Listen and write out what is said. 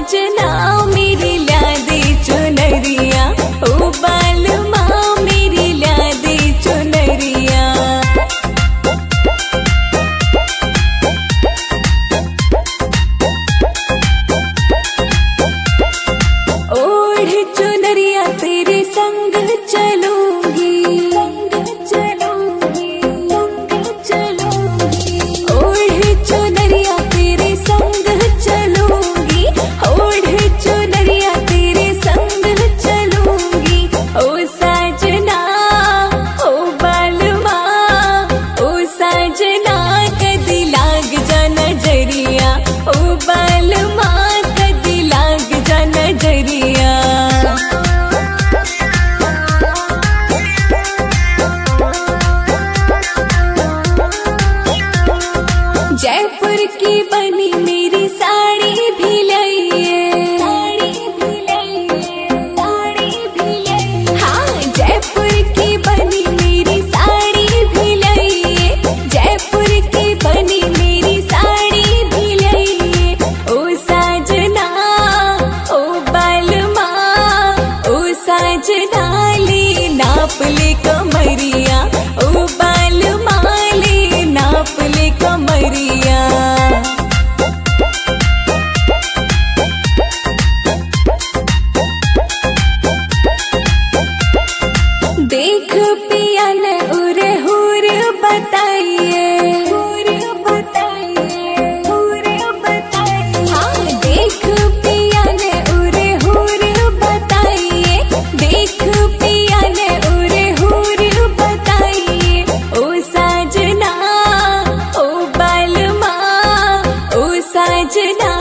साजना मेरी ल्यादे चुनरिया, ओ बालमा मेरी ल्यादे चुनरिया। ओढ़ चुनरिया तेरे संग चलूंगी, ओढ़ चुनरिया तेरे संग चलूंगी, ओढ़ चुनरिया तेरे संग चलूंगी। ओ साजना ओ बालमा, ओ साजना कदी लाग जा नजरिया, ओ बालमा कदी लाग जा नजरिया। जयपुर की बनी मेरी साड़ी भी लइए, हाँ जयपुर की बनी मेरी साड़ी भी लइए, जयपुर की बनी मेरी साड़ी भी लइए। ओ साजना ओ बालमा, ओ साजना ले नाप ले कमरिया, ओ बालमा ले नाप ले कमरिया। देख पिया ने उरे हुर बताइए, हाँ देख पिया ने उरे हुर बताइए, देख पिया ने उरे हुर बताइए। ओ साजना ओ बालमा, ओ साजना